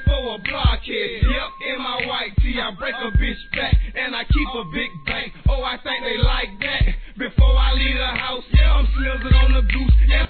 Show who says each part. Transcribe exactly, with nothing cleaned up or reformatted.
Speaker 1: for a blockhead. Yep, in my white tee, I break a bitch back, and I keep a big bank. Oh, I think they like that. Before I leave the house, yeah, I'm slizzing on the goose.